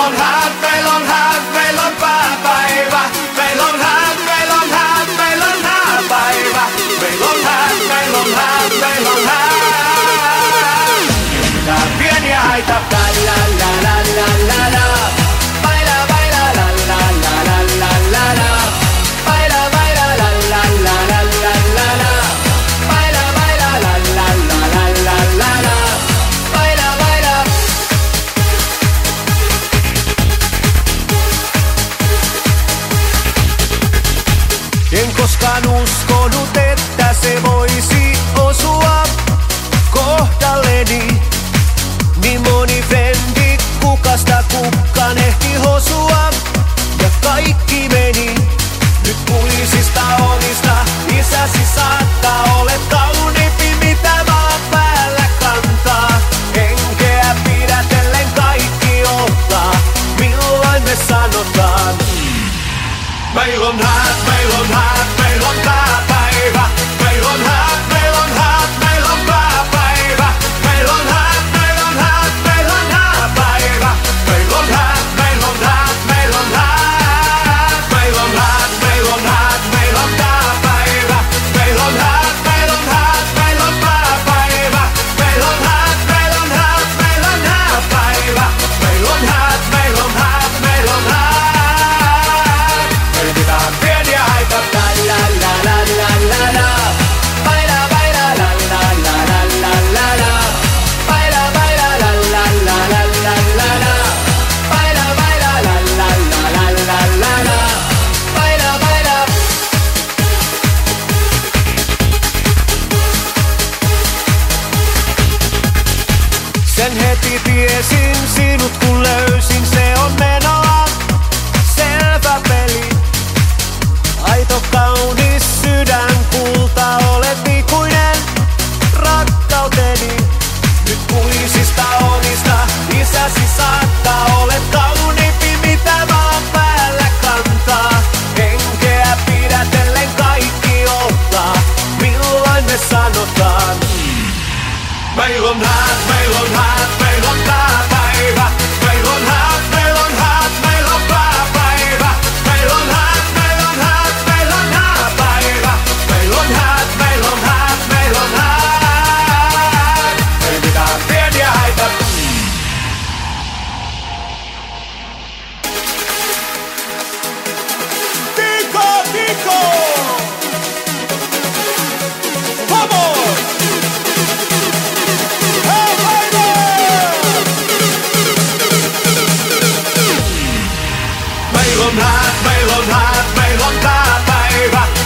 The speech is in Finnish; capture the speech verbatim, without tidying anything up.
on häät, meil on häät, meil on pääpäivä. Meil on häät, meil on häät, meil on hääpäivä. Meil on häät, meil on häät, meil on häät. Tää pieniä häitä, la la la la la la. Baila, baila, la la la la la la la. Baila, baila, la la la la la la la. Baila, baila, la la la la la la la. Baila, baila. En koskaan uskonut, että se voisi osua kohdalleni. Niin moni frendi kukasta kukkaan ehti hosua. Ja kaikki meni nyt puisista onista. Isäsi saattaa olet kauniimpi mitä maan päällä kantaa. Henkeä pidätellen kaikki ottaa. Milloin me sanotaan? Meil on häät, meil on häät, meil on pääpäivä. Meil on häät, meil on häät, meil on pääpäivä. Meil on häät, meil on häät, meil on hääpäivä. Meil on häät, meil on häät, meil on häät. Meil on häät, meil on häät, meil on pääpäivä. Meil on häät, meil on häät, meil on pääpäivä. Meil on häät, meil on häät, meil on hääpäivä. Meil on häät, meil on häät, meil on häät. Pieniä häitä, la la la la la la. Baila, baila, la la la la la la la. Baila, baila, la la la la la la la. Baila, baila, la la la la la la la. Baila, baila. Sen heti tiesin sinut kun löysin, se on menoa. Selvä peli. Aito kaunis sydän kulta, olet ikuinen rakkauteni. Nyt puisista onista, isäsi saattaa, olet kauniimpi mitä maan päällä kantaa. Henkeä pidätellen kaikki ottaa, milloin me sanotaan? Meil on häät, meil on häät, meil on pääpäivä. Meil on häät, meil on häät, meil on pääpäivä. Meil on häät, meil on häät, meil on hääpäivä. Meil on häät, meil on häät, meil on häät. Ei mitään pieniä häitä. Tiko, Tiko! Vamos! Hey, baby! Meil on häät, meil on häät, meil on pääpäivä.